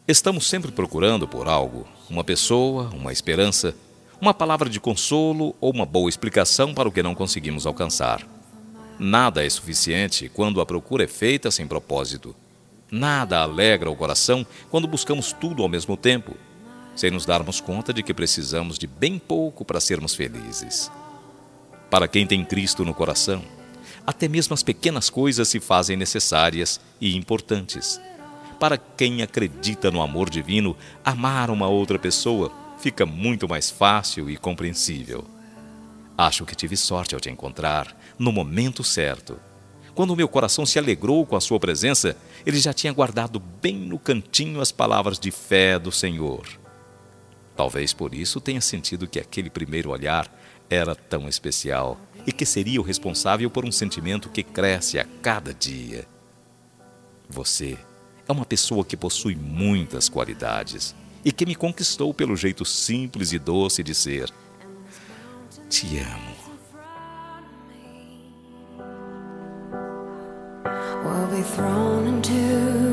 Estamos sempre procurando por algo, uma pessoa, uma esperança, uma palavra de consolo ou uma boa explicação para o que não conseguimos alcançar. Nada é suficiente quando a procura é feita sem propósito. Nada alegra o coração quando buscamos tudo ao mesmo tempo, sem nos darmos conta de que precisamos de bem pouco para sermos felizes. Para quem tem Cristo no coração, até mesmo as pequenas coisas se fazem necessárias e importantes. Para quem acredita no amor divino, amar uma outra pessoa fica muito mais fácil e compreensível. Acho que tive sorte ao te encontrar no momento certo. Quando o meu coração se alegrou com a sua presença, ele já tinha guardado bem no cantinho as palavras de fé do Senhor. Talvez por isso tenha sentido que aquele primeiro olhar era tão especial e que seria o responsável por um sentimento que cresce a cada dia. Você é uma pessoa que possui muitas qualidades e que me conquistou pelo jeito simples e doce de ser. Te amo. We'll be thrown into